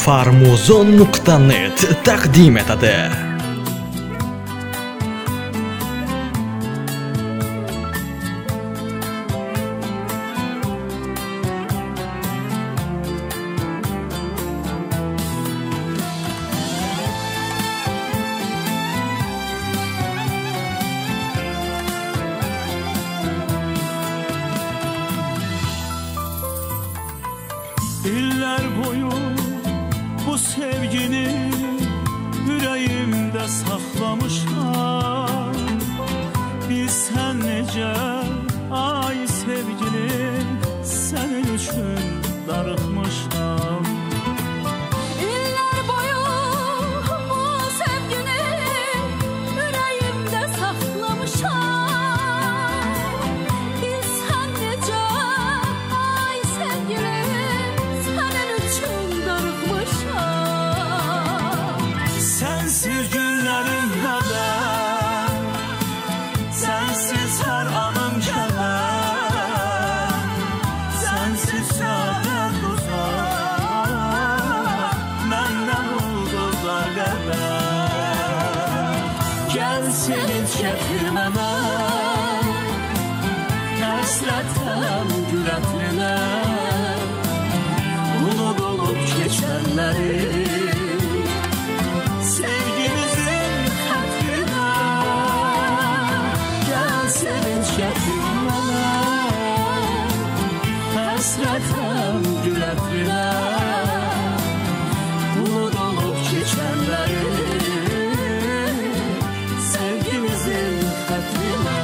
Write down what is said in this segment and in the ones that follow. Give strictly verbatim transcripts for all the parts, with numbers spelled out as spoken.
farmuzon nuqta net taqdim etadi. İller boyu bu sevgini yüreğimde saklamışam. Bilsen nece ay sevgilim senin için darıkmışam. İller boyu bu sevgini yüreğimde saklamışam. Bilsen nece ay sevgilim sensiz günlerim kadar, sensiz her anım kadar, sensiz saadet uzak, benden ulduzlar kadar. Gel senin şeklime, hasretem yürekline, unut olup geçenleri. Sevgimizin hatırına gel senin şeklime, hasretem yürekline, unut olup geçenleri. Sevgimizin hatırına.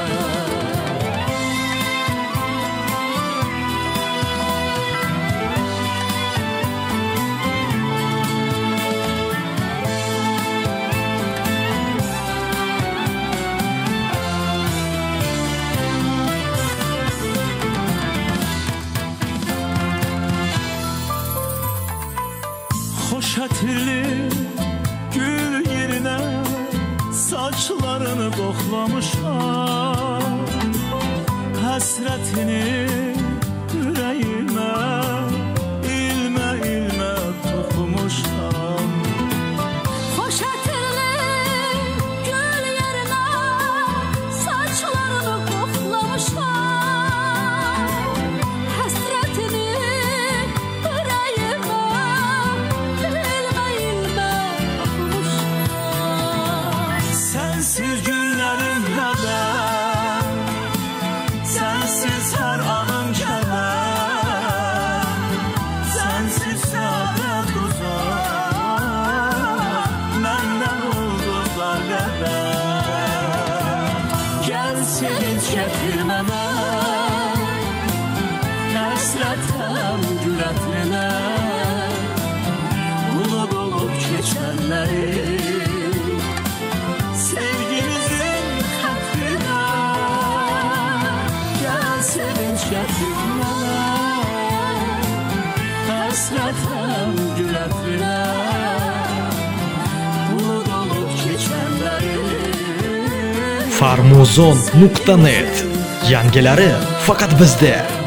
Hoş hatırlı gül yerine saçlarını koklamışam. Hasretini yüreğime ilme ilme dokunmuşam. Hoş hatırlı gül yerine saçlarını koklamışam. Hasretini yüreğime sensiz günlerim kadar, sensiz her anım kadar, sensiz saadet uzak, benden ulduzlar kadar. Gel senin şeklime, hasretem yürekline, unut olup geçenleri. Sevgimizin hatırına gel senin şeklime, hasretem yürekline, unut olup geçenleri. farmuzon nuqta net yangilari faqat bizda.